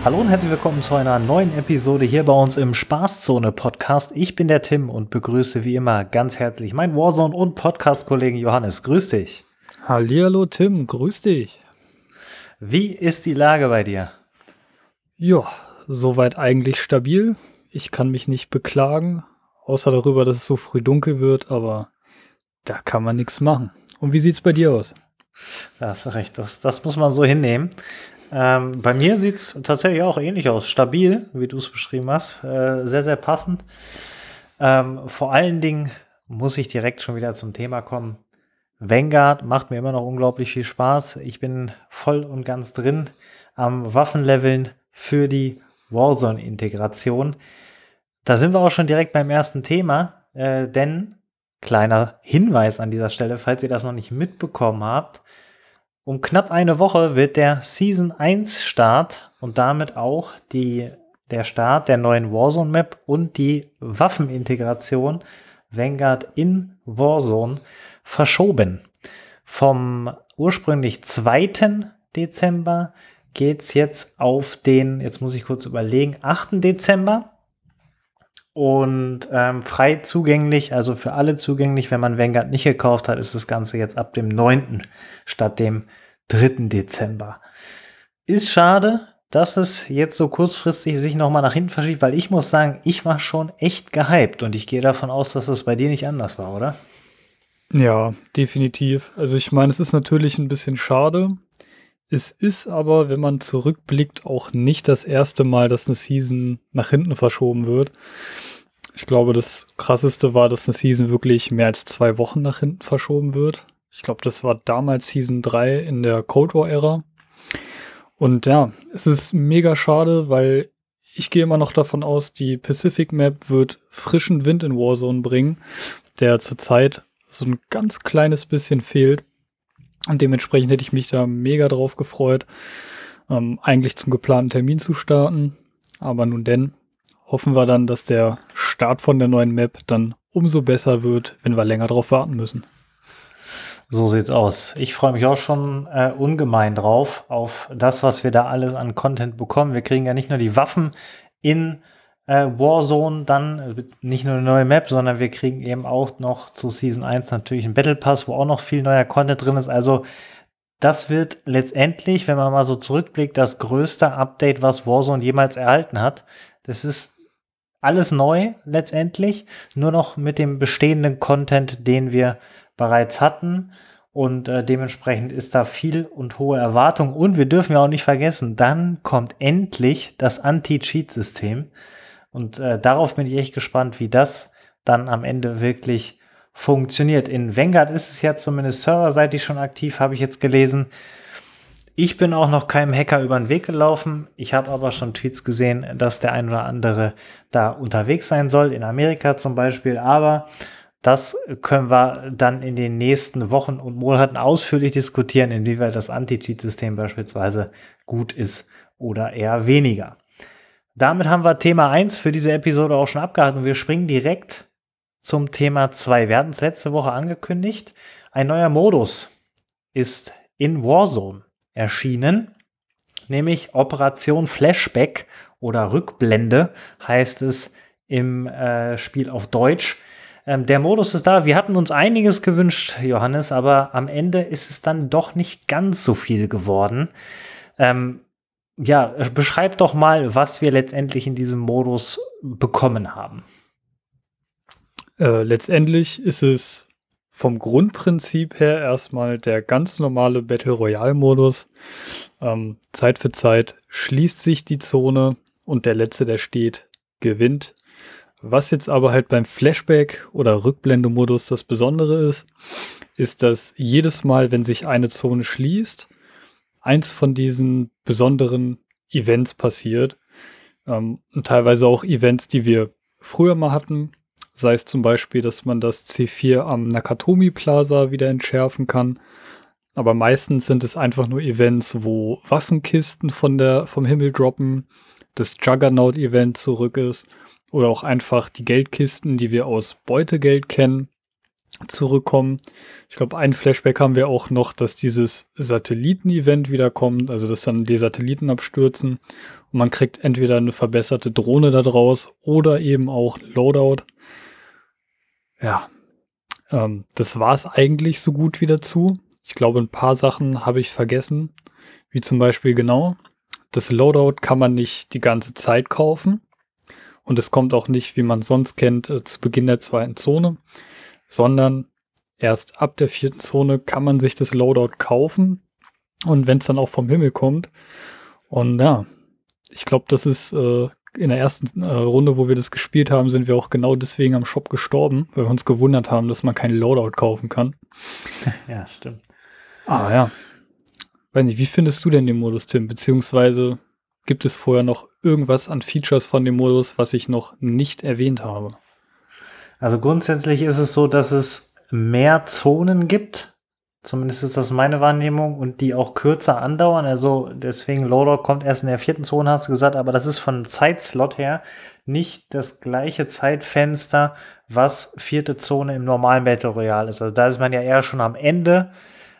Hallo und herzlich willkommen zu einer neuen Episode hier bei uns im Spaßzone-Podcast. Ich bin der Tim und begrüße wie immer ganz herzlich meinen Warzone- und Podcast-Kollegen Johannes. Grüß dich. Hallihallo Tim, grüß dich. Wie ist die Lage bei dir? Ja, soweit eigentlich stabil. Ich kann mich nicht beklagen, außer darüber, dass es so früh dunkel wird, aber da kann man nichts machen. Und wie sieht's bei dir aus? Da hast du recht, das muss man so hinnehmen. Bei mir sieht es tatsächlich auch ähnlich aus. Stabil, wie du es beschrieben hast. Sehr, sehr passend. Vor allen Dingen muss ich direkt schon wieder zum Thema kommen. Vanguard macht mir immer noch unglaublich viel Spaß. Ich bin voll und ganz drin am Waffenleveln für die Warzone-Integration. Da sind wir auch schon direkt beim ersten Thema, denn kleiner Hinweis an dieser Stelle, falls ihr das noch nicht mitbekommen habt, um knapp eine Woche wird der Season 1 Start und damit auch der Start der neuen Warzone Map und die Waffenintegration Vanguard in Warzone verschoben. Vom ursprünglich 2. Dezember geht es jetzt auf den, jetzt muss ich kurz überlegen, 8. Dezember. Und frei zugänglich, also für alle zugänglich. Wenn man Vanguard nicht gekauft hat, ist das Ganze jetzt ab dem 9. statt dem 3. Dezember. Ist schade, dass es jetzt so kurzfristig sich nochmal nach hinten verschiebt, weil ich muss sagen, ich war schon echt gehypt und ich gehe davon aus, dass das bei dir nicht anders war, oder? Ja, definitiv. Also ich meine, es ist natürlich ein bisschen schade. Es ist aber, wenn man zurückblickt, auch nicht das erste Mal, dass eine Season nach hinten verschoben wird. Ich glaube, das Krasseste war, dass eine Season wirklich mehr als 2 Wochen nach hinten verschoben wird. Ich glaube, das war damals Season 3 in der Cold War-Ära. Und ja, es ist mega schade, weil ich gehe immer noch davon aus, die Pacific Map wird frischen Wind in Warzone bringen, der zurzeit so ein ganz kleines bisschen fehlt. Und dementsprechend hätte ich mich da mega drauf gefreut, eigentlich zum geplanten Termin zu starten. Aber nun denn, hoffen wir dann, dass der Start von der neuen Map dann umso besser wird, wenn wir länger drauf warten müssen. So sieht's aus. Ich freue mich auch schon ungemein drauf, auf das, was wir da alles an Content bekommen. Wir kriegen ja nicht nur die Waffen in Warzone, dann nicht nur eine neue Map, sondern wir kriegen eben auch noch zu Season 1 natürlich einen Battle Pass, wo auch noch viel neuer Content drin ist. Also das wird letztendlich, wenn man mal so zurückblickt, das größte Update, was Warzone jemals erhalten hat. Das ist alles neu letztendlich, nur noch mit dem bestehenden Content, den wir bereits hatten. Und dementsprechend ist da viel und hohe Erwartung. Und wir dürfen ja auch nicht vergessen, dann kommt endlich das Anti-Cheat-System. Und darauf bin ich echt gespannt, wie das dann am Ende wirklich funktioniert. In Vanguard ist es ja zumindest serverseitig schon aktiv, habe ich jetzt gelesen. Ich bin auch noch keinem Hacker über den Weg gelaufen. Ich habe aber schon Tweets gesehen, dass der ein oder andere da unterwegs sein soll, in Amerika zum Beispiel. Aber das können wir dann in den nächsten Wochen und Monaten ausführlich diskutieren, inwieweit das Anti-Cheat-System beispielsweise gut ist oder eher weniger. Damit haben wir Thema 1 für diese Episode auch schon abgehakt und wir springen direkt zum Thema 2. Wir hatten es letzte Woche angekündigt. Ein neuer Modus ist in Warzone erschienen, nämlich Operation Flashback oder Rückblende heißt es im Spiel auf Deutsch. Der Modus ist da. Wir hatten uns einiges gewünscht, Johannes, aber am Ende ist es dann doch nicht ganz so viel geworden. Ja, beschreib doch mal, was wir letztendlich in diesem Modus bekommen haben. Letztendlich ist es vom Grundprinzip her erstmal der ganz normale Battle Royale-Modus. Zeit für Zeit schließt sich die Zone und der Letzte, der steht, gewinnt. Was jetzt aber halt beim Flashback- oder Rückblende-Modus das Besondere ist, dass jedes Mal, wenn sich eine Zone schließt, eins von diesen besonderen Events passiert. Und teilweise auch Events, die wir früher mal hatten. Sei es zum Beispiel, dass man das C4 am Nakatomi Plaza wieder entschärfen kann. Aber meistens sind es einfach nur Events, wo Waffenkisten vom Himmel droppen, das Juggernaut-Event zurück ist oder auch einfach die Geldkisten, die wir aus Beutegeld kennen, zurückkommen. Ich glaube, ein Flashback haben wir auch noch, dass dieses Satelliten-Event wiederkommt, also dass dann die Satelliten abstürzen Und man kriegt entweder eine verbesserte Drohne da draus oder eben auch Loadout. Ja, das war es eigentlich so gut wie dazu. Ich glaube, ein paar Sachen habe ich vergessen, wie zum Beispiel genau, das Loadout kann man nicht die ganze Zeit kaufen und es kommt auch nicht, wie man sonst kennt, zu Beginn der 2. Zone, sondern erst ab der 4. Zone kann man sich das Loadout kaufen und wenn es dann auch vom Himmel kommt. Und ja, ich glaube, das ist in der ersten Runde, wo wir das gespielt haben, sind wir auch genau deswegen am Shop gestorben, weil wir uns gewundert haben, dass man kein Loadout kaufen kann. Ja, stimmt. Ah ja. Weiß nicht, wie findest du denn den Modus, Tim? Beziehungsweise gibt es vorher noch irgendwas an Features von dem Modus, was ich noch nicht erwähnt habe? Also grundsätzlich ist es so, dass es mehr Zonen gibt. Zumindest ist das meine Wahrnehmung und die auch kürzer andauern. Also deswegen Loadout kommt erst in der 4. Zone, hast du gesagt, aber das ist von Zeitslot her nicht das gleiche Zeitfenster, was 4. Zone im normalen Battle Royale ist. Also da ist man ja eher schon am Ende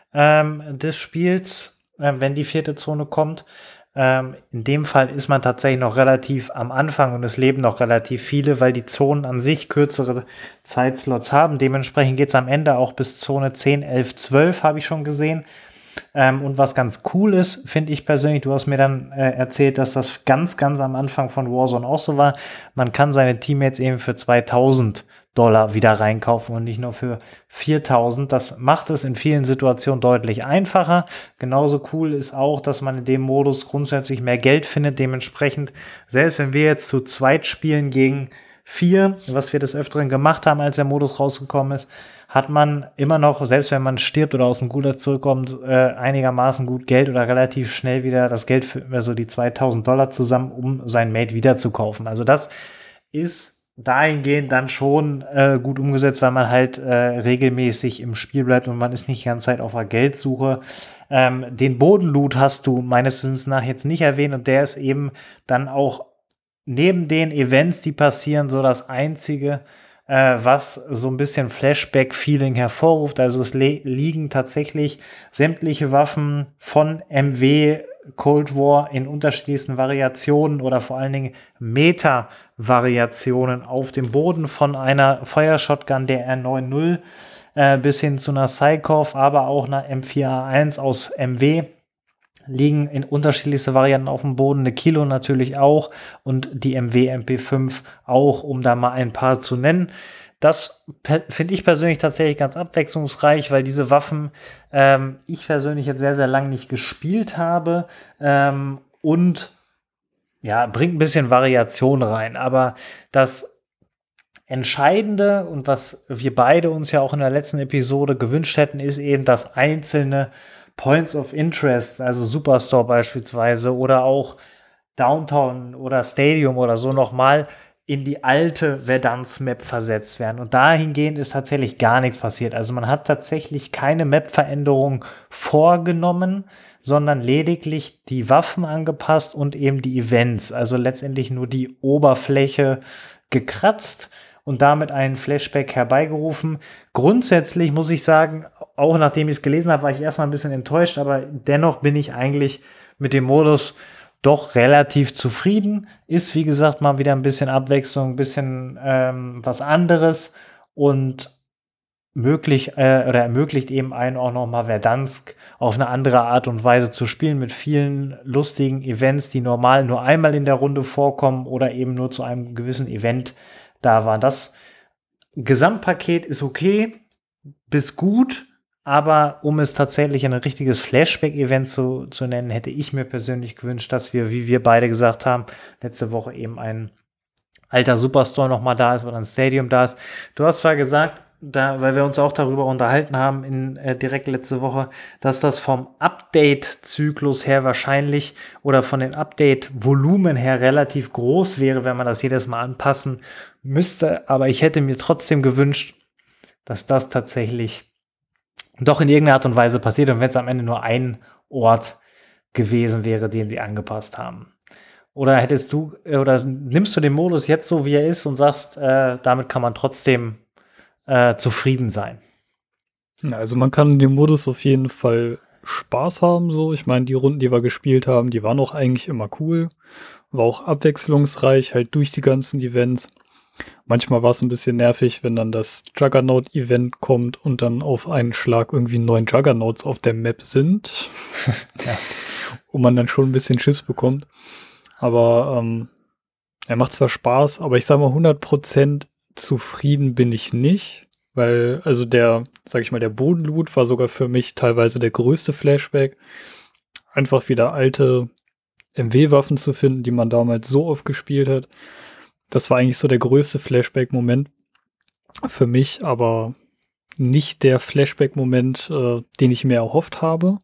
des Spiels, wenn die 4. Zone kommt. In dem Fall ist man tatsächlich noch relativ am Anfang und es leben noch relativ viele, weil die Zonen an sich kürzere Zeitslots haben. Dementsprechend geht es am Ende auch bis Zone 10, 11, 12, habe ich schon gesehen. Und was ganz cool ist, finde ich persönlich, du hast mir dann erzählt, dass das ganz, ganz am Anfang von Warzone auch so war. Man kann seine Teammates eben für $2.000 wieder reinkaufen und nicht nur für 4.000. Das macht es in vielen Situationen deutlich einfacher. Genauso cool ist auch, dass man in dem Modus grundsätzlich mehr Geld findet. Dementsprechend, selbst wenn wir jetzt zu zweit spielen gegen 4, was wir des Öfteren gemacht haben, als der Modus rausgekommen ist, hat man immer noch, selbst wenn man stirbt oder aus dem Gulag zurückkommt, einigermaßen gut Geld oder relativ schnell wieder das Geld für also die $2.000 zusammen, um sein Mate wieder zu kaufen. Also das ist dahingehend dann schon gut umgesetzt, weil man halt regelmäßig im Spiel bleibt und man ist nicht die ganze Zeit auf der Geldsuche. Den Bodenloot hast du meines Wissens nach jetzt nicht erwähnt und der ist eben dann auch neben den Events, die passieren, so das Einzige, was so ein bisschen Flashback-Feeling hervorruft. Also es liegen tatsächlich sämtliche Waffen von MW Cold War in unterschiedlichsten Variationen oder vor allen Dingen Meta-Variationen auf dem Boden, von einer Feuershotgun der R90 bis hin zu einer Psychov, aber auch einer M4A1 aus MW liegen in unterschiedlichste Varianten auf dem Boden, eine Kilo natürlich auch und die MW MP5 auch, um da mal ein paar zu nennen. Das finde ich persönlich tatsächlich ganz abwechslungsreich, weil diese Waffen ich persönlich jetzt sehr, sehr lange nicht gespielt habe und ja, bringt ein bisschen Variation rein. Aber das Entscheidende und was wir beide uns ja auch in der letzten Episode gewünscht hätten, ist eben, dass einzelne Points of Interest, also Superstore beispielsweise oder auch Downtown oder Stadium oder so nochmal in die alte Verdansk-Map versetzt werden. Und dahingehend ist tatsächlich gar nichts passiert. Also man hat tatsächlich keine Map-Veränderung vorgenommen, sondern lediglich die Waffen angepasst und eben die Events. Also letztendlich nur die Oberfläche gekratzt und damit einen Flashback herbeigerufen. Grundsätzlich muss ich sagen, auch nachdem ich es gelesen habe, war ich erstmal ein bisschen enttäuscht, aber dennoch bin ich eigentlich mit dem Modus doch relativ zufrieden. Ist, wie gesagt, mal wieder ein bisschen Abwechslung, ein bisschen was anderes und ermöglicht eben einen auch nochmal Verdansk auf eine andere Art und Weise zu spielen, mit vielen lustigen Events, die normal nur einmal in der Runde vorkommen oder eben nur zu einem gewissen Event da waren. Das Gesamtpaket ist okay bis gut, aber um es tatsächlich ein richtiges Flashback-Event zu nennen, hätte ich mir persönlich gewünscht, dass wir, wie wir beide gesagt haben, letzte Woche eben ein alter Superstore nochmal da ist oder ein Stadium da ist. Du hast zwar gesagt, weil wir uns auch darüber unterhalten haben direkt letzte Woche, dass das vom Update-Zyklus her wahrscheinlich oder von den Update-Volumen her relativ groß wäre, wenn man das jedes Mal anpassen müsste. Aber ich hätte mir trotzdem gewünscht, dass das tatsächlich doch in irgendeiner Art und Weise passiert und wenn es am Ende nur ein Ort gewesen wäre, den sie angepasst haben. Oder nimmst du den Modus jetzt so, wie er ist und sagst, damit kann man trotzdem zufrieden sein? Also man kann den Modus auf jeden Fall Spaß haben so. Ich meine, die Runden, die wir gespielt haben, die waren auch eigentlich immer cool. War auch abwechslungsreich, halt durch die ganzen Events. Manchmal war es ein bisschen nervig, wenn dann das Juggernaut-Event kommt und dann auf einen Schlag irgendwie 9 Juggernauts auf der Map sind. Ja. Und man dann schon ein bisschen Schiss bekommt. Aber er macht zwar Spaß, aber ich sag mal 100% zufrieden bin ich nicht. Weil, also sag ich mal, der Bodenloot war sogar für mich teilweise der größte Flashback. Einfach wieder alte MW-Waffen zu finden, die man damals so oft gespielt hat. Das war eigentlich so der größte Flashback-Moment für mich, aber nicht der Flashback-Moment, den ich mir erhofft habe.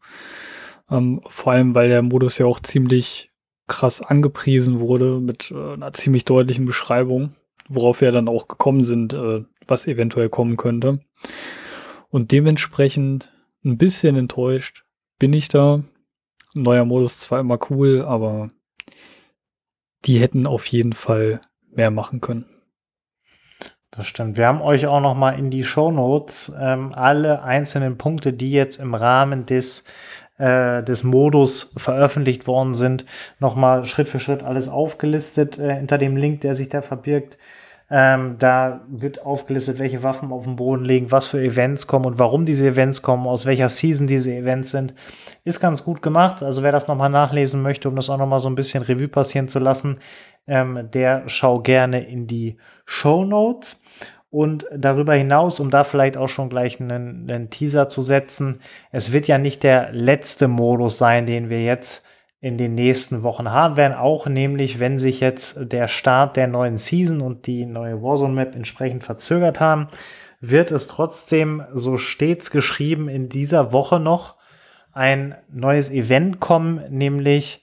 Vor allem, weil der Modus ja auch ziemlich krass angepriesen wurde mit einer ziemlich deutlichen Beschreibung, worauf wir dann auch gekommen sind, was eventuell kommen könnte. Und dementsprechend ein bisschen enttäuscht bin ich da. Neuer Modus zwar immer cool, aber die hätten auf jeden Fall mehr machen können. Das stimmt. Wir haben euch auch noch mal in die Shownotes alle einzelnen Punkte, die jetzt im Rahmen des Modus veröffentlicht worden sind, noch mal Schritt für Schritt alles aufgelistet hinter dem Link, der sich da verbirgt. Da wird aufgelistet, welche Waffen auf dem Boden liegen, was für Events kommen und warum diese Events kommen, aus welcher Season diese Events sind. Ist ganz gut gemacht. Also wer das nochmal nachlesen möchte, um das auch nochmal so ein bisschen Revue passieren zu lassen, der schau gerne in die Shownotes. Und darüber hinaus, um da vielleicht auch schon gleich einen Teaser zu setzen, es wird ja nicht der letzte Modus sein, den wir jetzt in den nächsten Wochen haben werden, auch nämlich, wenn sich jetzt der Start der neuen Season und die neue Warzone-Map entsprechend verzögert haben, wird es trotzdem, so stets geschrieben, in dieser Woche noch ein neues Event kommen, nämlich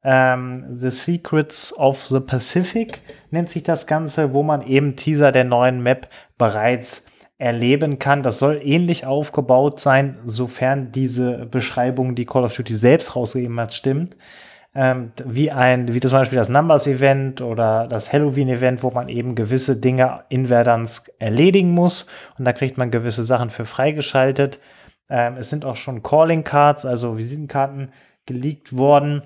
The Secrets of the Pacific nennt sich das Ganze, wo man eben Teaser der neuen Map bereits erleben kann. Das soll ähnlich aufgebaut sein, sofern diese Beschreibung, die Call of Duty selbst rausgegeben hat, stimmt. Wie zum Beispiel das Numbers-Event oder das Halloween-Event, wo man eben gewisse Dinge in Verdansk erledigen muss. Und da kriegt man gewisse Sachen für freigeschaltet. Es sind auch schon Calling-Cards, also Visitenkarten, geleakt worden,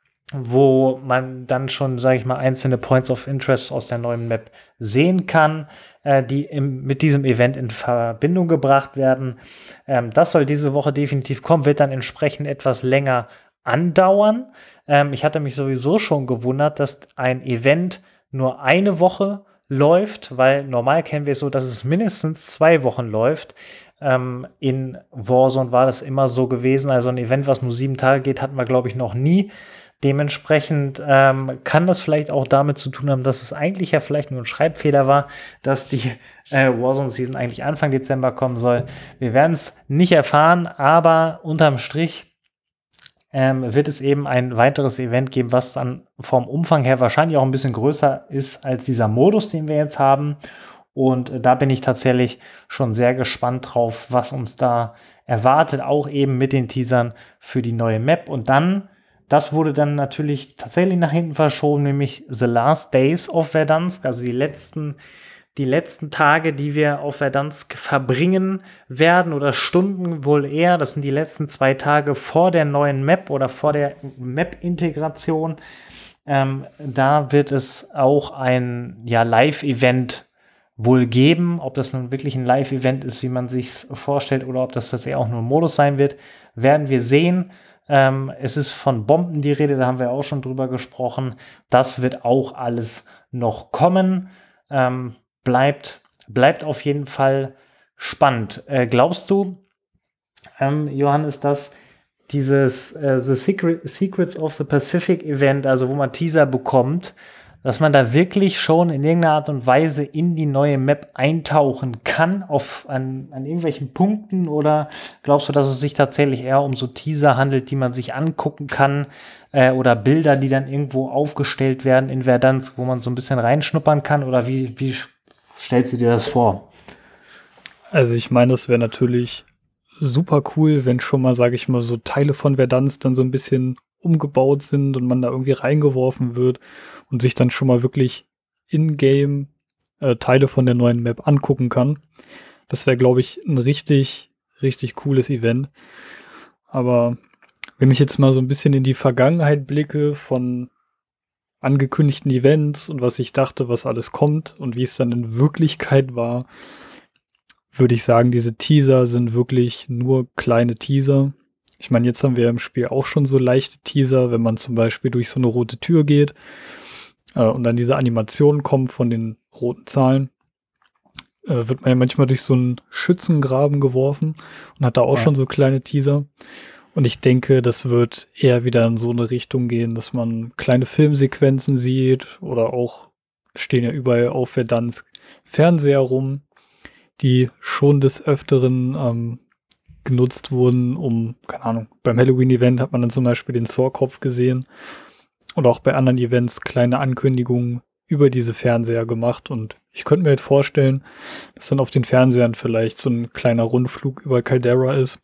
wo man dann schon, sage ich mal, einzelne Points of Interest aus der neuen Map sehen kann, die mit diesem Event in Verbindung gebracht werden. Das soll diese Woche definitiv kommen, wird dann entsprechend etwas länger andauern. Ich hatte mich sowieso schon gewundert, dass ein Event nur eine Woche läuft, weil normal kennen wir es so, dass es mindestens 2 Wochen läuft. In Warzone war das immer so gewesen, also ein Event, was nur 7 Tage geht, hatten wir, glaube ich, noch nie. Dementsprechend kann das vielleicht auch damit zu tun haben, dass es eigentlich ja vielleicht nur ein Schreibfehler war, dass die Warzone-Season eigentlich Anfang Dezember kommen soll. Wir werden es nicht erfahren, aber unterm Strich wird es eben ein weiteres Event geben, was dann vom Umfang her wahrscheinlich auch ein bisschen größer ist als dieser Modus, den wir jetzt haben. Und da bin ich tatsächlich schon sehr gespannt drauf, was uns da erwartet, auch eben mit den Teasern für die neue Map. Und dann, das wurde dann natürlich tatsächlich nach hinten verschoben, nämlich The Last Days of Verdansk, also die letzten Tage, die wir auf Verdansk verbringen werden oder Stunden wohl eher. Das sind die letzten 2 Tage vor der neuen Map oder vor der Map-Integration. Da wird es auch ein Live-Event wohl geben. Ob das nun wirklich ein Live-Event ist, wie man sich vorstellt, oder ob das tatsächlich auch nur ein Modus sein wird, werden wir sehen. Es ist von Bomben die Rede, da haben wir auch schon drüber gesprochen. Das wird auch alles noch kommen. Bleibt auf jeden Fall spannend. Glaubst du, Johannes, dass dieses The Secrets of the Pacific Event, also wo man Teaser bekommt, dass man da wirklich schon in irgendeiner Art und Weise in die neue Map eintauchen kann an irgendwelchen Punkten, oder glaubst du, dass es sich tatsächlich eher um so Teaser handelt, die man sich angucken kann, oder Bilder, die dann irgendwo aufgestellt werden in Verdansk, wo man so ein bisschen reinschnuppern kann, oder wie stellst du dir das vor? Also ich meine, das wäre natürlich super cool, wenn schon mal, sage ich mal, so Teile von Verdansk dann so ein bisschen umgebaut sind und man da irgendwie reingeworfen wird und sich dann schon mal wirklich in-game Teile von der neuen Map angucken kann. Das wäre, glaube ich, ein richtig, richtig cooles Event. Aber wenn ich jetzt mal so ein bisschen in die Vergangenheit blicke von angekündigten Events und was ich dachte, was alles kommt und wie es dann in Wirklichkeit war, würde ich sagen, diese Teaser sind wirklich nur kleine Teaser. Ich meine, jetzt haben wir im Spiel auch schon so leichte Teaser, wenn man zum Beispiel durch so eine rote Tür geht und dann diese Animation kommt von den roten Zahlen, wird man ja manchmal durch so einen Schützengraben geworfen und hat da auch schon so kleine Teaser. Und ich denke, das wird eher wieder in so eine Richtung gehen, dass man kleine Filmsequenzen sieht oder auch stehen ja überall auf Verdansk Fernseher rum, die schon des Öfteren genutzt wurden, um, keine Ahnung, beim Halloween-Event hat man dann zum Beispiel den Saw-Kopf gesehen und auch bei anderen Events kleine Ankündigungen über diese Fernseher gemacht und ich könnte mir halt vorstellen, dass dann auf den Fernsehern vielleicht so ein kleiner Rundflug über Caldera ist.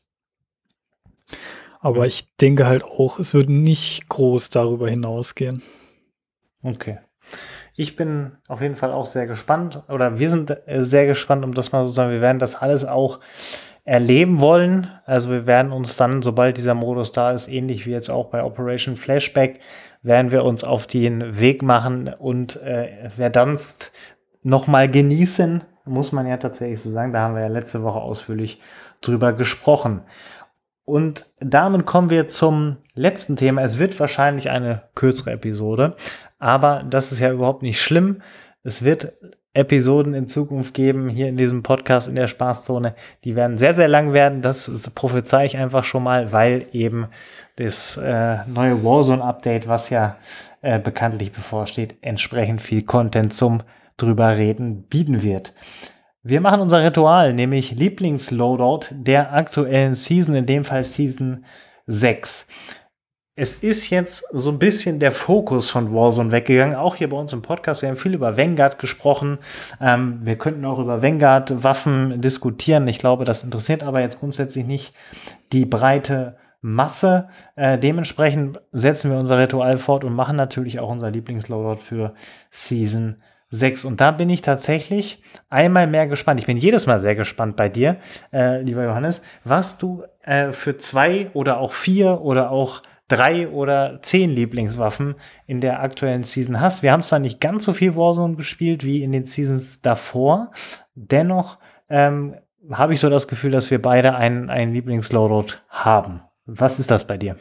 Aber ich denke halt auch, es wird nicht groß darüber hinausgehen. Okay. Ich bin auf jeden Fall auch sehr gespannt, oder wir sind sehr gespannt, um das mal so zu sagen, wir werden das alles auch erleben wollen. Also wir werden uns dann, sobald dieser Modus da ist, ähnlich wie jetzt auch bei Operation Flashback, werden wir uns auf den Weg machen und Verdansk nochmal genießen, muss man ja tatsächlich so sagen. Da haben wir ja letzte Woche ausführlich drüber gesprochen. Und damit kommen wir zum letzten Thema. Es wird wahrscheinlich eine kürzere Episode, aber das ist ja überhaupt nicht schlimm. Es wird Episoden in Zukunft geben, hier in diesem Podcast in der Spaßzone. Die werden sehr, sehr lang werden. Das prophezei ich einfach schon mal, weil eben das neue Warzone-Update, was ja bekanntlich bevorsteht, entsprechend viel Content zum drüber reden bieten wird. Wir machen unser Ritual, nämlich Lieblingsloadout der aktuellen Season, in dem Fall Season 6. Es ist jetzt so ein bisschen der Fokus von Warzone weggegangen, auch hier bei uns im Podcast. Wir haben viel über Vanguard gesprochen. Wir könnten auch über Vanguard-Waffen diskutieren. Ich glaube, das interessiert aber jetzt grundsätzlich nicht die breite Masse. Dementsprechend setzen wir unser Ritual fort und machen natürlich auch unser Lieblingsloadout für Season 6. Und da bin ich tatsächlich einmal mehr gespannt. Ich bin jedes Mal sehr gespannt bei dir, lieber Johannes, was du für 2 oder auch 4 oder auch 3 oder 10 Lieblingswaffen in der aktuellen Season hast. Wir haben zwar nicht ganz so viel Warzone gespielt wie in den Seasons davor, dennoch habe ich so das Gefühl, dass wir beide einen Lieblingsloadout haben. Was ist das bei dir?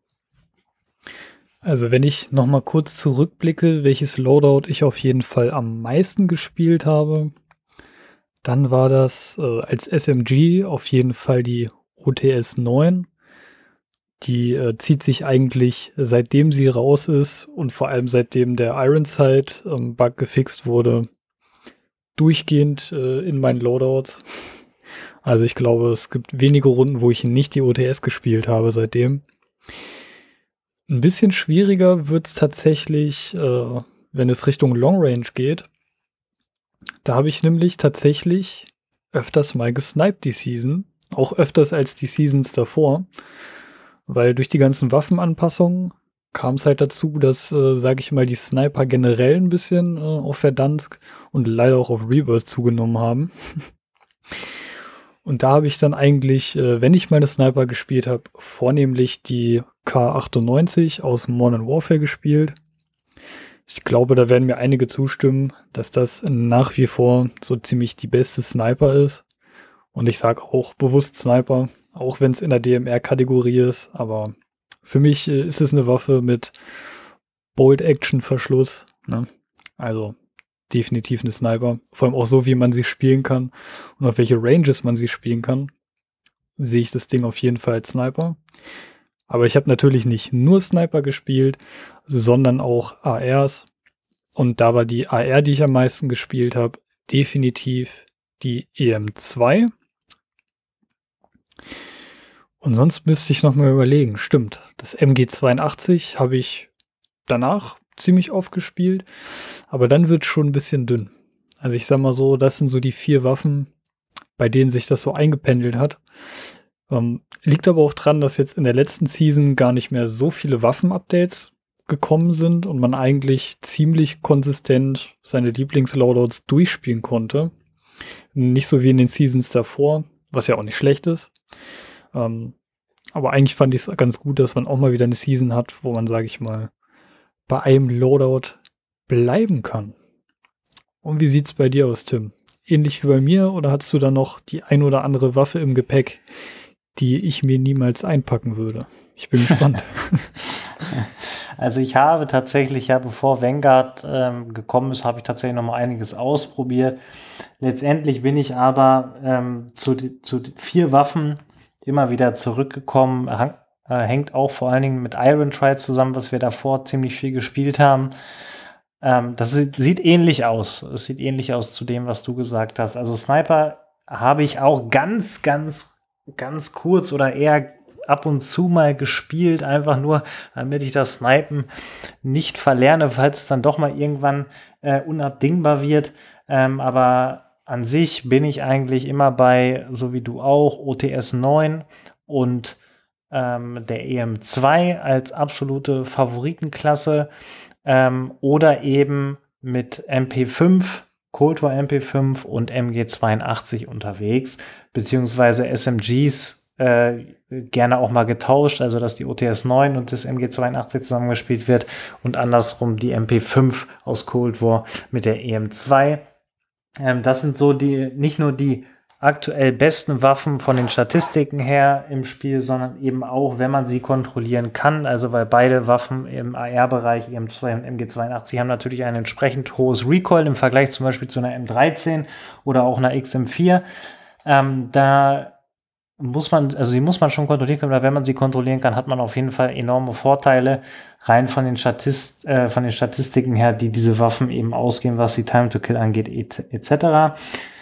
Also wenn ich noch mal kurz zurückblicke, welches Loadout ich auf jeden Fall am meisten gespielt habe, dann war das als SMG auf jeden Fall die OTS 9. Die zieht sich eigentlich, seitdem sie raus ist und vor allem seitdem der Ironside-Bug gefixt wurde, durchgehend in meinen Loadouts. Also ich glaube, es gibt wenige Runden, wo ich nicht die OTS gespielt habe seitdem. Ein bisschen schwieriger wird es tatsächlich, wenn es Richtung Long Range geht. Da habe ich nämlich tatsächlich öfters mal gesniped die Season. Auch öfters als die Seasons davor. Weil durch die ganzen Waffenanpassungen kam es halt dazu, dass, sage ich mal, die Sniper generell ein bisschen auf Verdansk und leider auch auf Rebirth zugenommen haben. Und da habe ich dann eigentlich, wenn ich meine Sniper gespielt habe, vornehmlich die K98 aus Modern Warfare gespielt. Ich glaube, da werden mir einige zustimmen, dass das nach wie vor so ziemlich die beste Sniper ist. Und ich sage auch bewusst Sniper, auch wenn es in der DMR-Kategorie ist. Aber für mich ist es eine Waffe mit Bolt-Action-Verschluss. Ne? Also definitiv eine Sniper. Vor allem auch so, wie man sie spielen kann und auf welche Ranges man sie spielen kann, sehe ich das Ding auf jeden Fall als Sniper. Aber ich habe natürlich nicht nur Sniper gespielt, sondern auch ARs. Und da war die AR, die ich am meisten gespielt habe, definitiv die EM2. Und sonst müsste ich noch mal überlegen. Stimmt, das MG82 habe ich danach ziemlich oft gespielt, aber dann wird es schon ein bisschen dünn. Also ich sag mal so, das sind so die 4 Waffen, bei denen sich das so eingependelt hat. Liegt aber auch dran, dass jetzt in der letzten Season gar nicht mehr so viele Waffen-Updates gekommen sind und man eigentlich ziemlich konsistent seine Lieblingsloadouts durchspielen konnte. Nicht so wie in den Seasons davor, was ja auch nicht schlecht ist. Aber eigentlich fand ich es ganz gut, dass man auch mal wieder eine Season hat, wo man, sage ich mal, bei einem Loadout bleiben kann. Und wie sieht's bei dir aus, Tim? Ähnlich wie bei mir oder hast du da noch die ein oder andere Waffe im Gepäck, die ich mir niemals einpacken würde? Ich bin gespannt. Also ich habe tatsächlich, ja, bevor Vanguard gekommen ist, habe ich tatsächlich noch mal einiges ausprobiert. Letztendlich bin ich aber zu 4 Waffen immer wieder zurückgekommen. Hängt auch vor allen Dingen mit Iron Trials zusammen, was wir davor ziemlich viel gespielt haben. Das sieht ähnlich aus. Es sieht ähnlich aus zu dem, was du gesagt hast. Also Sniper habe ich auch ganz kurz oder eher ab und zu mal gespielt, einfach nur, damit ich das Snipen nicht verlerne, falls es dann doch mal irgendwann unabdingbar wird. Aber an sich bin ich eigentlich immer bei, so wie du auch, OTS 9 und der EM2 als absolute Favoritenklasse oder eben mit MP5, Cold War MP5 und MG82 unterwegs, beziehungsweise SMGs gerne auch mal getauscht, also dass die OTS 9 und das MG82 zusammengespielt wird und andersrum die MP5 aus Cold War mit der EM2. Das sind so nicht nur die aktuell besten Waffen von den Statistiken her im Spiel, sondern eben auch, wenn man sie kontrollieren kann. Also weil beide Waffen im AR-Bereich, EM2 und MG82, haben natürlich ein entsprechend hohes Recoil im Vergleich zum Beispiel zu einer M13 oder auch einer XM4. Da sie muss man schon kontrollieren können, weil wenn man sie kontrollieren kann, hat man auf jeden Fall enorme Vorteile, rein von den Statistiken her, die diese Waffen eben ausgehen, was die Time to Kill angeht, etc.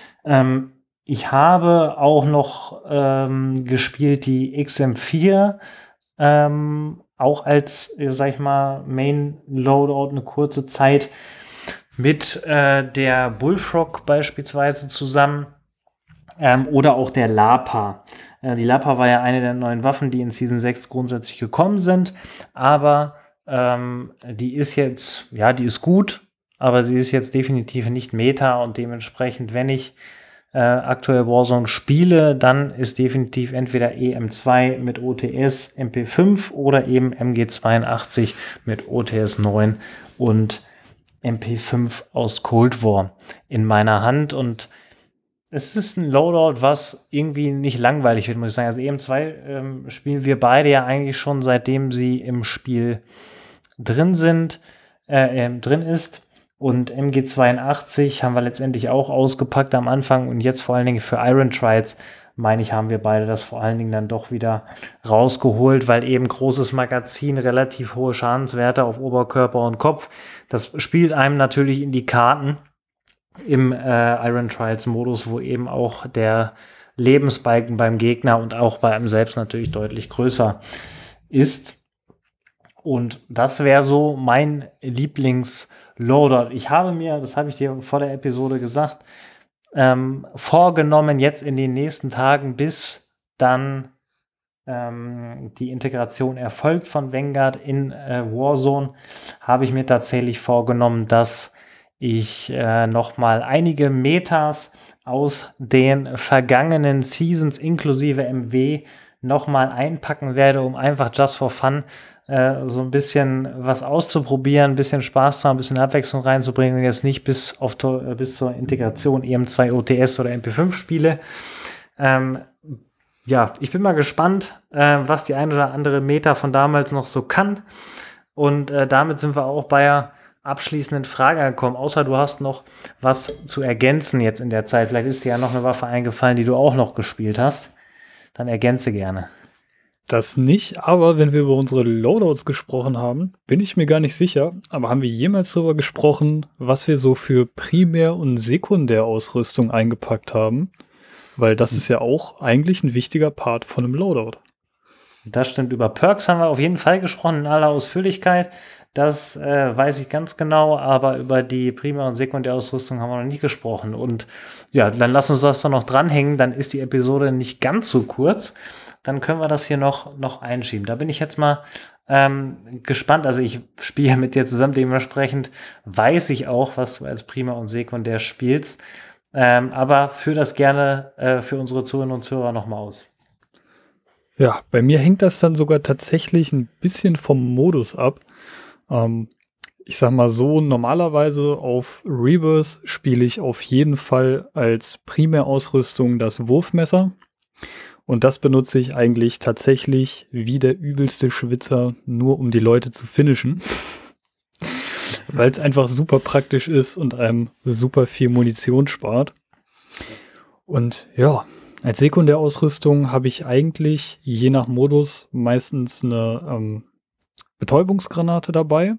Ich habe auch noch gespielt die XM4, auch als, sag ich mal, Main Loadout eine kurze Zeit mit der Bullfrog beispielsweise zusammen oder auch der Lapa. Die Lapa war ja eine der neuen Waffen, die in Season 6 grundsätzlich gekommen sind, aber die ist jetzt, ja, die ist gut, aber sie ist jetzt definitiv nicht Meta und dementsprechend, wenn ich aktuell Warzone spiele, dann ist definitiv entweder EM2 mit OTS MP5 oder eben MG82 mit OTS 9 und MP5 aus Cold War in meiner Hand. Und es ist ein Loadout, was irgendwie nicht langweilig wird, muss ich sagen. Also EM2 spielen wir beide ja eigentlich schon, seitdem sie im Spiel drin ist. Und MG82 haben wir letztendlich auch ausgepackt am Anfang und jetzt vor allen Dingen für Iron Trials, meine ich, haben wir beide das vor allen Dingen dann doch wieder rausgeholt, weil eben großes Magazin, relativ hohe Schadenswerte auf Oberkörper und Kopf. Das spielt einem natürlich in die Karten im Iron Trials Modus, wo eben auch der Lebensbalken beim Gegner und auch bei einem selbst natürlich deutlich größer ist. Und das wäre so mein Lieblings-Loadout. Ich habe mir, das habe ich dir vor der Episode gesagt, vorgenommen, jetzt in den nächsten Tagen, bis dann die Integration erfolgt von Vanguard in Warzone, habe ich mir tatsächlich vorgenommen, dass ich noch mal einige Metas aus den vergangenen Seasons inklusive MW noch mal einpacken werde, um einfach just for fun so ein bisschen was auszuprobieren, ein bisschen Spaß zu haben, ein bisschen Abwechslung reinzubringen und jetzt nicht bis zur Integration EM2 OTS oder MP5 Spiele. Ja, ich bin mal gespannt, was die ein oder andere Meta von damals noch so kann. Und damit sind wir auch bei der abschließenden Frage gekommen. Außer du hast noch was zu ergänzen jetzt in der Zeit. Vielleicht ist dir ja noch eine Waffe eingefallen, die du auch noch gespielt hast. Dann ergänze gerne. Das nicht, aber wenn wir über unsere Loadouts gesprochen haben, bin ich mir gar nicht sicher, aber haben wir jemals darüber gesprochen, was wir so für Primär- und Sekundärausrüstung eingepackt haben? Weil das ist ja auch eigentlich ein wichtiger Part von einem Loadout. Das stimmt. Über Perks haben wir auf jeden Fall gesprochen in aller Ausführlichkeit. Das weiß ich ganz genau, aber über die Primär- und Sekundärausrüstung haben wir noch nicht gesprochen. Und ja, dann lass uns das doch noch dranhängen, dann ist die Episode nicht ganz so kurz. Dann können wir das hier noch einschieben. Da bin ich jetzt mal gespannt. Also ich spiele mit dir zusammen, dementsprechend weiß ich auch, was du als Primär und Sekundär spielst. Aber führ das gerne für unsere Zuhörerinnen und Zuhörer nochmal aus. Ja, bei mir hängt das dann sogar tatsächlich ein bisschen vom Modus ab. Ich sag mal so, normalerweise auf Rebirth spiele ich auf jeden Fall als Primärausrüstung das Wurfmesser. Und das benutze ich eigentlich tatsächlich wie der übelste Schwitzer, nur um die Leute zu finishen. Weil es einfach super praktisch ist und einem super viel Munition spart. Und ja, als Sekundärausrüstung habe ich eigentlich je nach Modus meistens eine Betäubungsgranate dabei.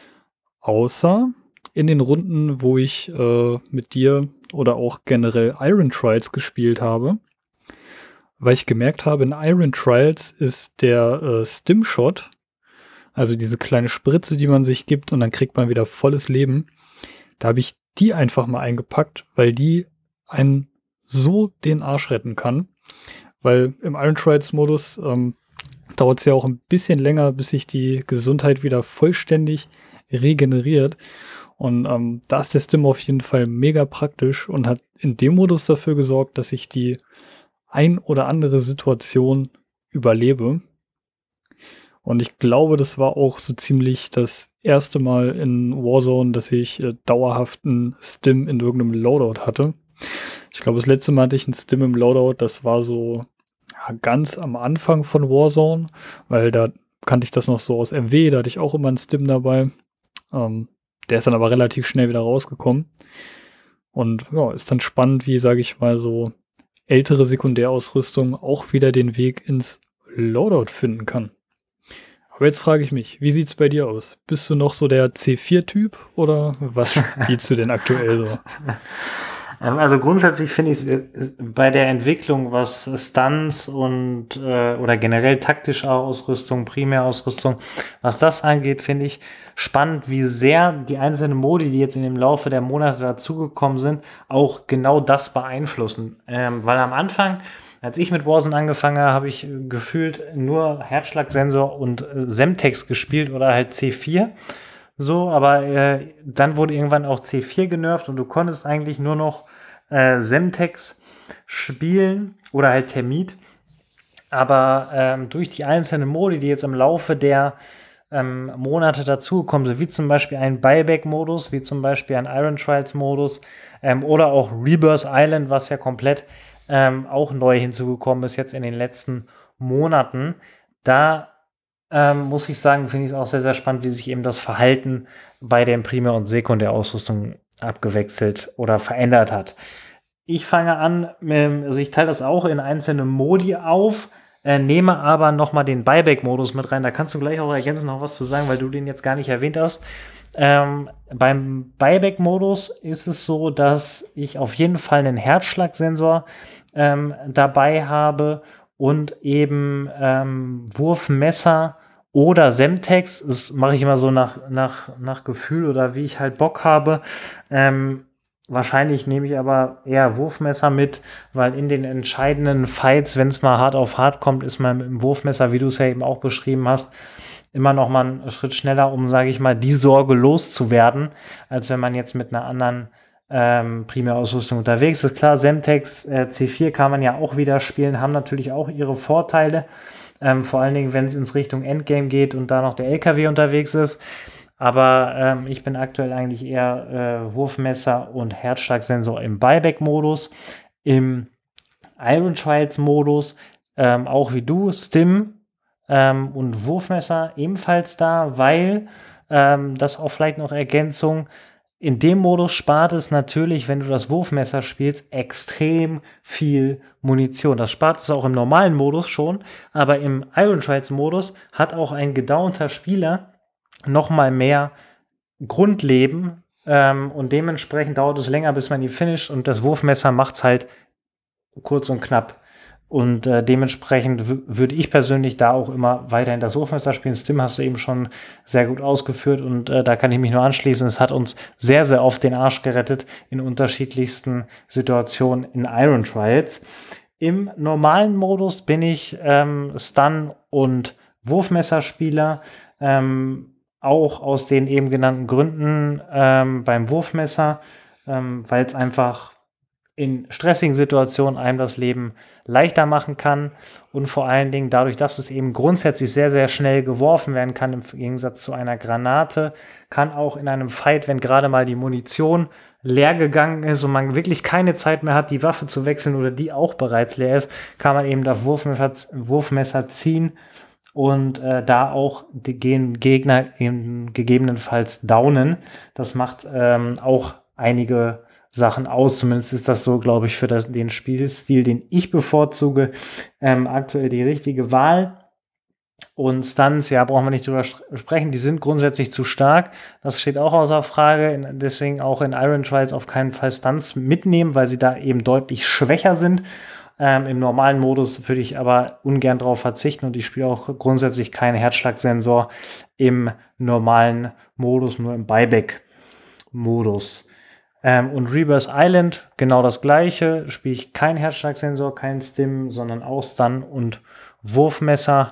Außer in den Runden, wo ich mit dir oder auch generell Iron Trials gespielt habe. Weil ich gemerkt habe, in Iron Trials ist der Stim-Shot, also diese kleine Spritze, die man sich gibt und dann kriegt man wieder volles Leben. Da habe ich die einfach mal eingepackt, weil die einen so den Arsch retten kann. Weil im Iron Trials Modus dauert es ja auch ein bisschen länger, bis sich die Gesundheit wieder vollständig regeneriert. Und da ist der Stim auf jeden Fall mega praktisch und hat in dem Modus dafür gesorgt, dass ich die ein oder andere Situation überlebe. Und ich glaube, das war auch so ziemlich das erste Mal in Warzone, dass ich dauerhaften Stim in irgendeinem Loadout hatte. Ich glaube, das letzte Mal hatte ich einen Stim im Loadout, das war so ganz am Anfang von Warzone, weil da kannte ich das noch so aus MW, da hatte ich auch immer einen Stim dabei. Der ist dann aber relativ schnell wieder rausgekommen. Und ja, ist dann spannend, wie, sage ich mal, so ältere Sekundärausrüstung auch wieder den Weg ins Loadout finden kann. Aber jetzt frage ich mich, wie sieht's bei dir aus? Bist du noch so der C4-Typ oder was spielst du denn aktuell so? Also grundsätzlich finde ich es bei der Entwicklung, was Stunts und oder generell taktische Ausrüstung, Primärausrüstung, was das angeht, finde ich spannend, wie sehr die einzelnen Modi, die jetzt in dem Laufe der Monate dazugekommen sind, auch genau das beeinflussen. Weil am Anfang, als ich mit Warzone angefangen habe, habe ich gefühlt nur Herzschlagsensor und Semtex gespielt oder halt C4. So, aber dann wurde irgendwann auch C4 genervt und du konntest eigentlich nur noch Semtex spielen oder halt Termit. Aber durch die einzelnen Modi, die jetzt im Laufe der Monate dazugekommen sind, wie zum Beispiel ein Buyback-Modus, wie zum Beispiel ein Iron Trials-Modus oder auch Rebirth Island, was ja komplett auch neu hinzugekommen ist jetzt in den letzten Monaten, da muss ich sagen, finde ich es auch sehr, sehr spannend, wie sich eben das Verhalten bei der Primär- und Sekundärausrüstung abgewechselt oder verändert hat. Ich fange an, also ich teile das auch in einzelne Modi auf, nehme aber nochmal den Buyback-Modus mit rein. Da kannst du gleich auch ergänzend noch was zu sagen, weil du den jetzt gar nicht erwähnt hast. Beim Buyback-Modus ist es so, dass ich auf jeden Fall einen Herzschlagsensor dabei habe und eben Wurfmesser oder Semtex. Das mache ich immer so nach Gefühl oder wie ich halt Bock habe. Wahrscheinlich nehme ich aber eher Wurfmesser mit, weil in den entscheidenden Fights, wenn es mal hart auf hart kommt, ist man mit dem Wurfmesser, wie du es ja eben auch beschrieben hast, immer noch mal einen Schritt schneller, um, sage ich mal, die Sorge loszuwerden, als wenn man jetzt mit einer anderen Primärausrüstung unterwegs ist. Klar, Semtex, C4 kann man ja auch wieder spielen, haben natürlich auch ihre Vorteile, vor allen Dingen, wenn es ins Richtung Endgame geht und da noch der LKW unterwegs ist. Aber ich bin aktuell eigentlich eher Wurfmesser und Herzschlagsensor im Buyback-Modus. Im Iron Trials-Modus, auch wie du, Stim und Wurfmesser ebenfalls da, weil das auch vielleicht noch Ergänzung. In dem Modus spart es natürlich, wenn du das Wurfmesser spielst, extrem viel Munition. Das spart es auch im normalen Modus schon, aber im Iron Trials Modus hat auch ein gedownter Spieler noch mal mehr Grundleben und dementsprechend dauert es länger, bis man die finisht und das Wurfmesser macht es halt kurz und knapp. Und dementsprechend würde ich persönlich da auch immer weiterhin das Wurfmesser spielen. Stim hast du eben schon sehr gut ausgeführt und da kann ich mich nur anschließen. Es hat uns sehr, sehr oft den Arsch gerettet in unterschiedlichsten Situationen in Iron Trials. Im normalen Modus bin ich Stun- und Wurfmesserspieler. Auch aus den eben genannten Gründen beim Wurfmesser, weil es einfach in stressigen Situationen einem das Leben leichter machen kann und vor allen Dingen dadurch, dass es eben grundsätzlich sehr, sehr schnell geworfen werden kann, im Gegensatz zu einer Granate, kann auch in einem Fight, wenn gerade mal die Munition leer gegangen ist und man wirklich keine Zeit mehr hat, die Waffe zu wechseln oder die auch bereits leer ist, kann man eben das Wurfmesser ziehen und da auch die Gegner eben gegebenenfalls downen. Das macht auch einige Sachen aus. Zumindest ist das so, glaube ich, für den Spielstil, den ich bevorzuge, aktuell die richtige Wahl. Und Stunts, ja, brauchen wir nicht drüber sprechen, die sind grundsätzlich zu stark. Das steht auch außer Frage. Deswegen auch in Iron Trials auf keinen Fall Stunts mitnehmen, weil sie da eben deutlich schwächer sind. Im normalen Modus würde ich aber ungern darauf verzichten und ich spiele auch grundsätzlich keinen Herzschlagsensor im normalen Modus, nur im Buyback-Modus. Und Rebirth Island, genau das gleiche, spiele ich keinen Herzschlagsensor, keinen Stim, sondern auch Stun und Wurfmesser.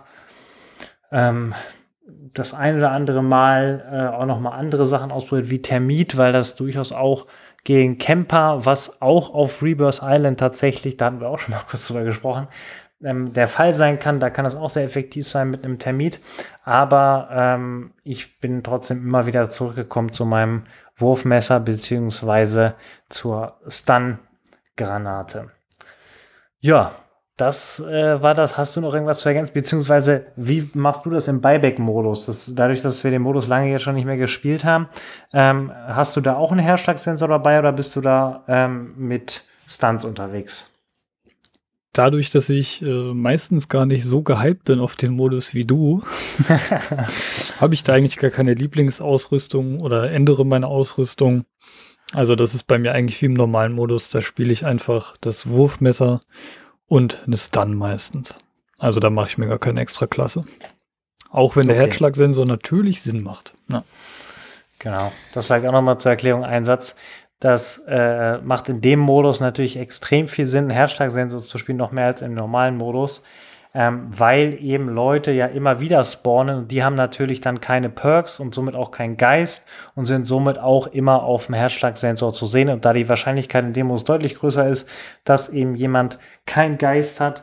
Das ein oder andere Mal auch noch mal andere Sachen ausprobiert, wie Termit, weil das durchaus auch gegen Camper, was auch auf Rebirth Island tatsächlich, da hatten wir auch schon mal kurz drüber gesprochen, der Fall sein kann. Da kann es auch sehr effektiv sein mit einem Termit. Aber ich bin trotzdem immer wieder zurückgekommen zu meinem Wurfmesser beziehungsweise zur Stun-Granate. Ja, das war das. Hast du noch irgendwas zu ergänzen? Beziehungsweise, wie machst du das im Buyback-Modus? Dadurch, dass wir den Modus lange jetzt schon nicht mehr gespielt haben, hast du da auch einen Herzschlagsensor dabei oder bist du da mit Stunts unterwegs? Dadurch, dass ich meistens gar nicht so gehypt bin auf den Modus wie du, habe ich da eigentlich gar keine Lieblingsausrüstung oder ändere meine Ausrüstung. Also das ist bei mir eigentlich wie im normalen Modus. Da spiele ich einfach das Wurfmesser und eine Stun meistens. Also da mache ich mir gar keine extra Klasse. Auch wenn der Herzschlagsensor natürlich Sinn macht. Ja. Genau, das war auch nochmal zur Erklärung ein Satz. Das macht in dem Modus natürlich extrem viel Sinn, einen Herzschlagsensor zu spielen, noch mehr als im normalen Modus, weil eben Leute ja immer wieder spawnen und die haben natürlich dann keine Perks und somit auch keinen Geist und sind somit auch immer auf dem Herzschlagsensor zu sehen. Und da die Wahrscheinlichkeit in dem Modus deutlich größer ist, dass eben jemand keinen Geist hat,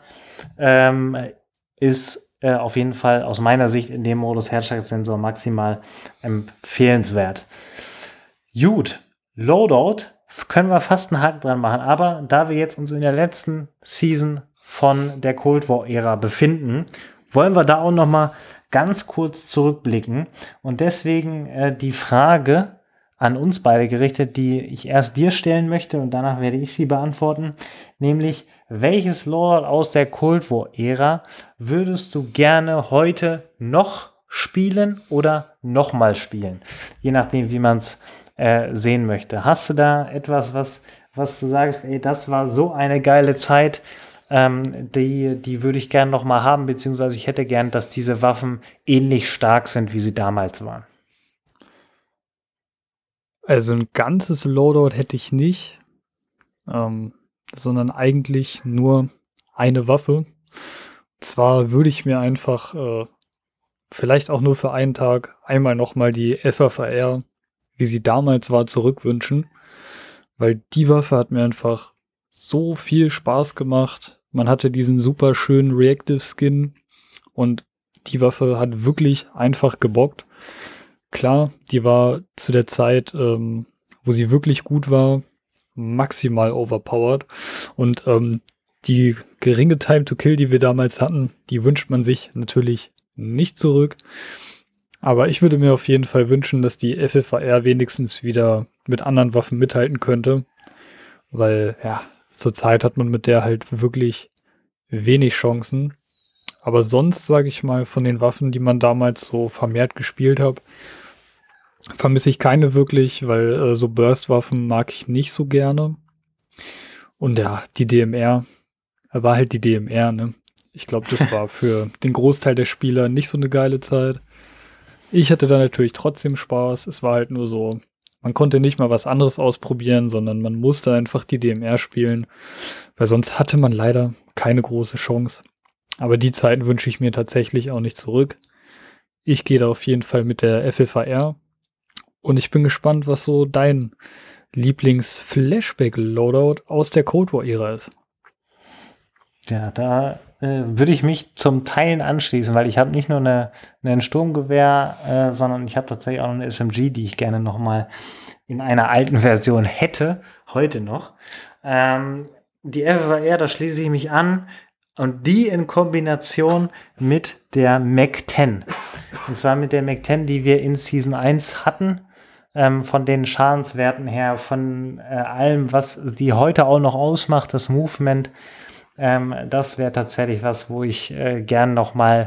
ist auf jeden Fall aus meiner Sicht in dem Modus Herzschlagsensor maximal empfehlenswert. Gut. Loadout können wir fast einen Haken dran machen, aber da wir jetzt uns in der letzten Season von der Cold War-Ära befinden, wollen wir da auch noch mal ganz kurz zurückblicken und deswegen die Frage an uns beide gerichtet, die ich erst dir stellen möchte und danach werde ich sie beantworten, nämlich welches Loadout aus der Cold War-Ära würdest du gerne heute noch spielen oder nochmal spielen? Je nachdem, wie man es sehen möchte. Hast du da etwas, was du sagst, ey, das war so eine geile Zeit, die würde ich gerne noch mal haben, beziehungsweise ich hätte gern, dass diese Waffen ähnlich stark sind, wie sie damals waren? Also ein ganzes Loadout hätte ich nicht, sondern eigentlich nur eine Waffe. Zwar würde ich mir einfach vielleicht auch nur für einen Tag einmal nochmal die FFR, wie sie damals war, zurückwünschen, weil die Waffe hat mir einfach so viel Spaß gemacht. Man hatte diesen super schönen Reactive Skin und die Waffe hat wirklich einfach gebockt. Klar, die war zu der Zeit, wo sie wirklich gut war, maximal overpowered und die geringe Time to Kill, die wir damals hatten, die wünscht man sich natürlich nicht zurück. Aber ich würde mir auf jeden Fall wünschen, dass die FFR wenigstens wieder mit anderen Waffen mithalten könnte. Weil, ja, zurzeit hat man mit der halt wirklich wenig Chancen. Aber sonst, sage ich mal, von den Waffen, die man damals so vermehrt gespielt hat, vermisse ich keine wirklich, weil so Burst-Waffen mag ich nicht so gerne. Und ja, die DMR war halt die DMR, ne? Ich glaube, das war für den Großteil der Spieler nicht so eine geile Zeit. Ich hatte da natürlich trotzdem Spaß. Es war halt nur so, man konnte nicht mal was anderes ausprobieren, sondern man musste einfach die DMR spielen, weil sonst hatte man leider keine große Chance. Aber die Zeiten wünsche ich mir tatsächlich auch nicht zurück. Ich gehe da auf jeden Fall mit der FFR und ich bin gespannt, was so dein Lieblings-Flashback-Loadout aus der Cold War-Ära ist. Ja, da würde ich mich zum Teilen anschließen, weil ich habe nicht nur ein Sturmgewehr, sondern ich habe tatsächlich auch noch eine SMG, die ich gerne nochmal in einer alten Version hätte, heute noch. Die FFR, da schließe ich mich an. Und die in Kombination mit der Mac-10. Und zwar mit der Mac-10, die wir in Season 1 hatten. Von den Schadenswerten her, von allem, was die heute auch noch ausmacht, das Movement. Das wäre tatsächlich was, wo ich gern noch mal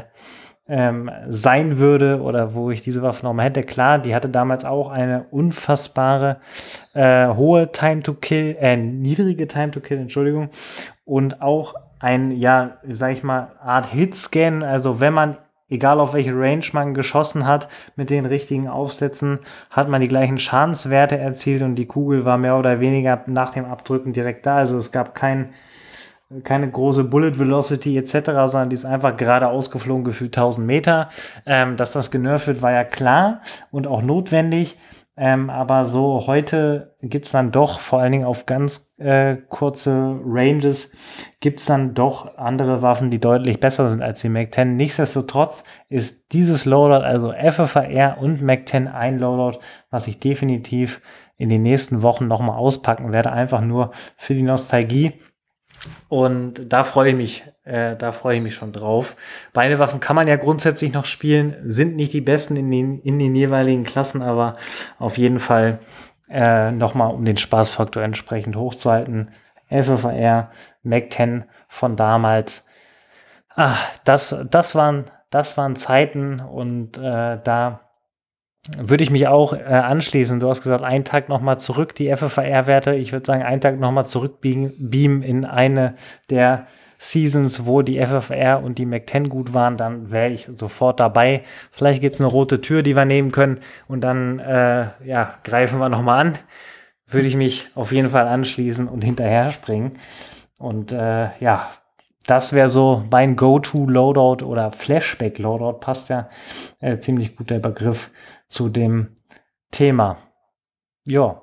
sein würde oder wo ich diese Waffe noch mal hätte. Klar, die hatte damals auch eine unfassbare hohe Time to Kill, niedrige Time to Kill, Entschuldigung. Und auch ein, ja, sag ich mal, Art Hitscan, also wenn man, egal auf welche Range man geschossen hat, mit den richtigen Aufsätzen, hat man die gleichen Schadenswerte erzielt und die Kugel war mehr oder weniger nach dem Abdrücken direkt da, also es gab keine große Bullet Velocity etc., sondern die ist einfach geradeaus geflogen, gefühlt 1000 Meter. Dass das genervt wird, war ja klar und auch notwendig. Aber so heute gibt's dann doch, vor allen Dingen auf ganz kurze Ranges, gibt's dann doch andere Waffen, die deutlich besser sind als die Mac-10. Nichtsdestotrotz ist dieses Loadout, also FFR und Mac-10, ein Loadout, was ich definitiv in den nächsten Wochen nochmal auspacken werde, einfach nur für die Nostalgie. Und da freue ich mich schon drauf. Beide Waffen kann man ja grundsätzlich noch spielen, sind nicht die besten in den jeweiligen Klassen, aber auf jeden Fall nochmal, um den Spaßfaktor entsprechend hochzuhalten. FFR, Mac-10 von damals. Das waren Zeiten und da würde ich mich auch anschließen. Du hast gesagt, einen Tag nochmal zurück, die FFR-Werte. Ich würde sagen, einen Tag nochmal zurückbeamen in eine der Seasons, wo die FFR und die Mac-10 gut waren, dann wäre ich sofort dabei. Vielleicht gibt es eine rote Tür, die wir nehmen können und dann greifen wir nochmal an. Würde ich mich auf jeden Fall anschließen und hinterher springen. Und das wäre so mein Go-To-Loadout oder Flashback-Loadout, passt ja ziemlich gut der Begriff zu dem Thema. Ja,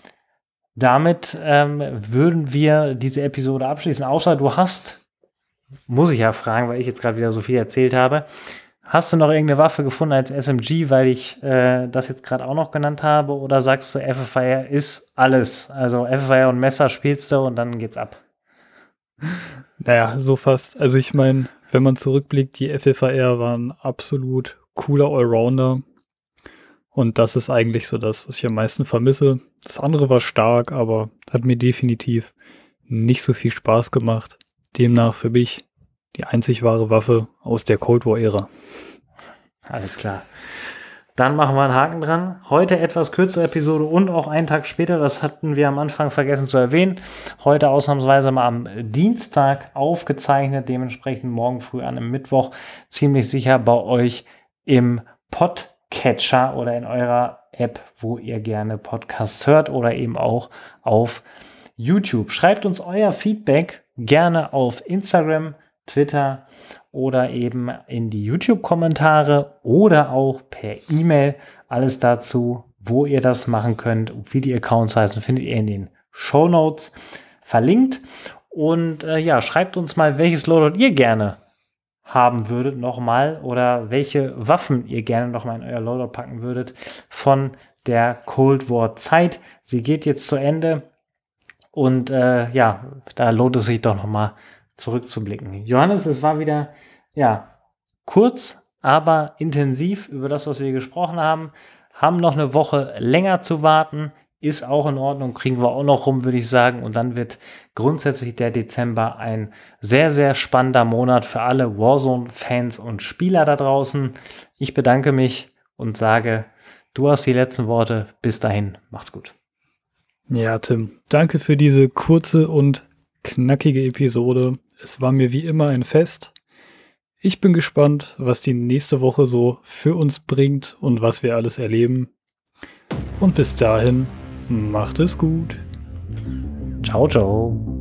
damit würden wir diese Episode abschließen. Außer du hast, muss ich ja fragen, weil ich jetzt gerade wieder so viel erzählt habe, hast du noch irgendeine Waffe gefunden als SMG, weil ich das jetzt gerade auch noch genannt habe? Oder sagst du, FFR ist alles? Also FFR und Messer spielst du und dann geht's ab. Naja, so fast. Also ich meine, wenn man zurückblickt, die FFR waren absolut cooler Allrounder. Und das ist eigentlich so das, was ich am meisten vermisse. Das andere war stark, aber hat mir definitiv nicht so viel Spaß gemacht. Demnach für mich die einzig wahre Waffe aus der Cold War-Ära. Alles klar. Dann machen wir einen Haken dran. Heute etwas kürzere Episode und auch einen Tag später, das hatten wir am Anfang vergessen zu erwähnen. Heute ausnahmsweise mal am Dienstag aufgezeichnet, dementsprechend morgen früh an einem Mittwoch ziemlich sicher bei euch im Podcatcher oder in eurer App, wo ihr gerne Podcasts hört oder eben auch auf YouTube. Schreibt uns euer Feedback gerne auf Instagram, Twitter oder eben in die YouTube-Kommentare oder auch per E-Mail. Alles dazu, wo ihr das machen könnt und wie die Accounts heißen, findet ihr in den Shownotes verlinkt. Und schreibt uns mal, welches Loadout ihr gerne haben würdet nochmal oder welche Waffen ihr gerne nochmal in euer Loadout packen würdet von der Cold War Zeit. Sie geht jetzt zu Ende und da lohnt es sich doch nochmal zurückzublicken. Johannes, es war wieder kurz, aber intensiv über das, was wir gesprochen haben. Haben noch eine Woche länger zu warten. Ist auch in Ordnung, kriegen wir auch noch rum, würde ich sagen. Und dann wird grundsätzlich der Dezember ein sehr, sehr spannender Monat für alle Warzone-Fans und Spieler da draußen. Ich bedanke mich und sage, du hast die letzten Worte. Bis dahin, macht's gut. Ja, Tim, danke für diese kurze und knackige Episode. Es war mir wie immer ein Fest. Ich bin gespannt, was die nächste Woche so für uns bringt und was wir alles erleben. Und bis dahin, macht es gut. Ciao, ciao.